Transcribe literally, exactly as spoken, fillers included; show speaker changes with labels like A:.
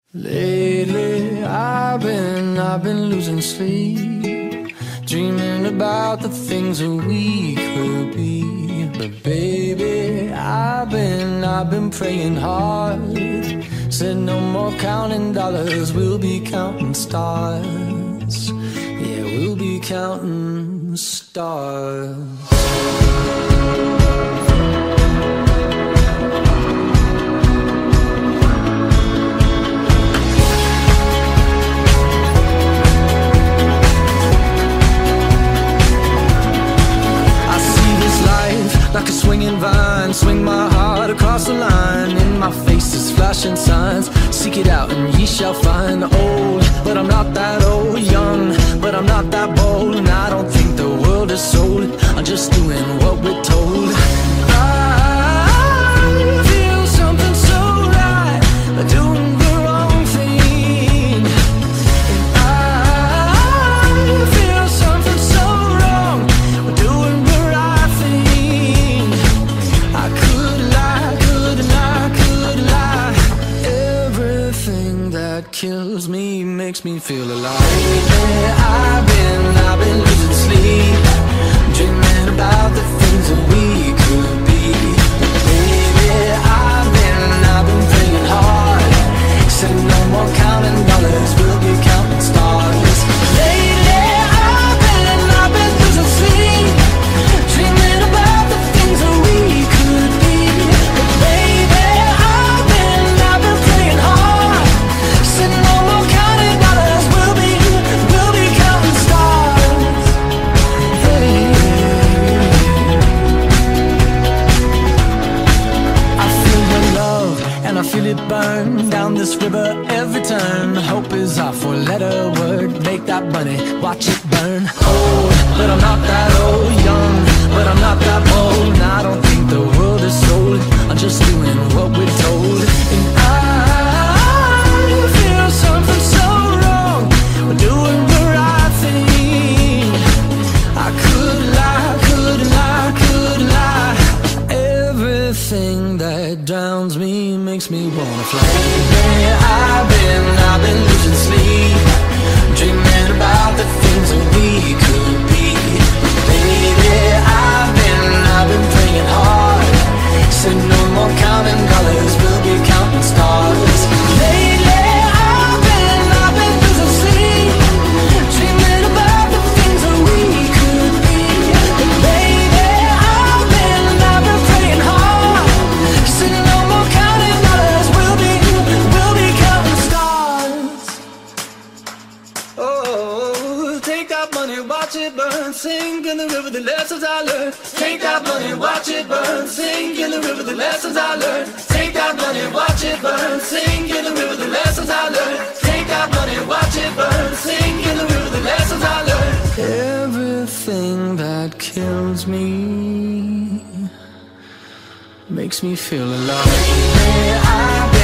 A: Lately, I've been, I've been losing sleep, dreaming about the things that we could be. But baby, I've been, I've been praying hard. Said no more counting dollars, we'll be counting stars. Yeah, we'll be counting stars. Like a swinging vine, swing my heart across the line. In my face is flashing signs. Seek it out and ye shall find. Old, but I'm not that old. Young, but I'm not that bold. And I don't think the world is sold. I'm just doing what we're told. I feel something so right, doing the wrong thing. And I feel something so wrong, doing the right thing. I could lie, could lie, could lie. Everything that kills me makes me feel alive. Lately, I've been, I've been losing sleep, dreaming about the things that we could be. Baby, I've been, I've been praying hard. Said no more counting dollars, we'll be counting stars. Lately, I've been, I've been losing sleep, dreaming about the things that we could be. But baby, I've been, I've been praying hard. Said no more counting dollars, we'll be, we'll be counting stars. Hey. I feel your love and I feel it burn down this river every turn. Hope is our four-letter word. Make that money, watch it burn. Old, but I'm not that old. Young, but I'm not that bold. And I don't think the world is sold. I'm just doing what we're told. And I feel something so wrong, we're doing the right thing. I could lie, could lie, could lie. Everything that drowns me makes me wanna fly. Lately, I've been, I've been losing sleep, dreaming about the things that we could be. Baby, I've been, I've been praying hard. Said no more counting dollars, we'll be counting stars. Lately, I've been, I've been losing sleep, dreaming about the things that we could be. But baby, I've been, I've been praying hard. Said no more counting dollars, we'll be, we'll be counting stars. Oh, take that money, watch it burn, sink in the river, the lessons I learned. Take that money, watch it burn, sink in the river, the lessons I learned. Take that money, watch it burn, sink in the river, the lessons I learned. Take that money, watch it burn, sink in the river, the lessons I learned. Everything that kills me makes me feel alive. Hey, I